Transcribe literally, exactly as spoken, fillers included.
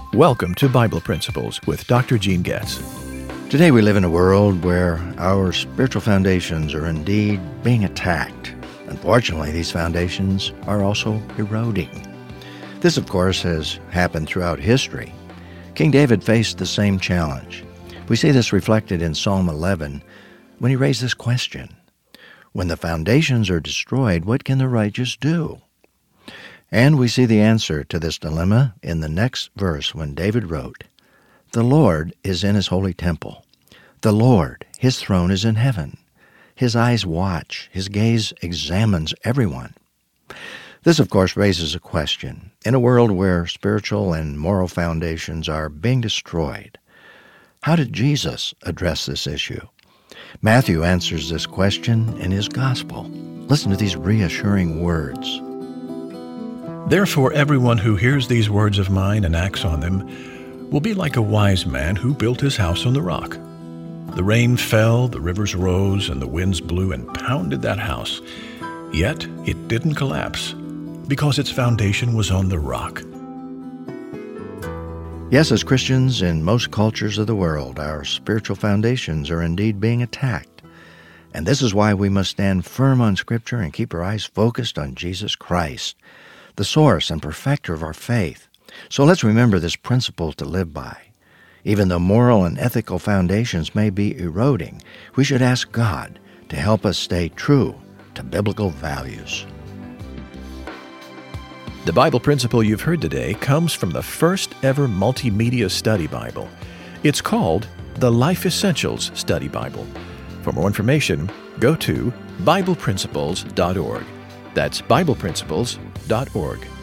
Welcome to Bible Principles with Doctor Gene Getz. Today we live in a world where our spiritual foundations are indeed being attacked. Unfortunately, these foundations are also eroding. This, of course, has happened throughout history. King David faced the same challenge. We see this reflected in Psalm eleven when he raised this question: when the foundations are destroyed, what can the righteous do? And we see the answer to this dilemma in the next verse when David wrote, "The Lord is in his holy temple. The Lord, his throne is in heaven. His eyes watch, his gaze examines everyone." This, of course, raises a question. In a world where spiritual and moral foundations are being destroyed, how did Jesus address this issue? Matthew answers this question in his gospel. Listen to these reassuring words. Therefore, everyone who hears these words of mine and acts on them will be like a wise man who built his house on the rock. The rain fell, the rivers rose, and the winds blew and pounded that house. Yet it didn't collapse, because its foundation was on the rock. Yes, as Christians in most cultures of the world, our spiritual foundations are indeed being attacked. And this is why we must stand firm on Scripture and keep our eyes focused on Jesus Christ, the source and perfecter of our faith. So let's remember this principle to live by. Even though moral and ethical foundations may be eroding, we should ask God to help us stay true to biblical values. The Bible principle you've heard today comes from the first ever multimedia study Bible. It's called the Life Essentials Study Bible. For more information, go to Bible Principles dot org. That's Bible Principles dot org.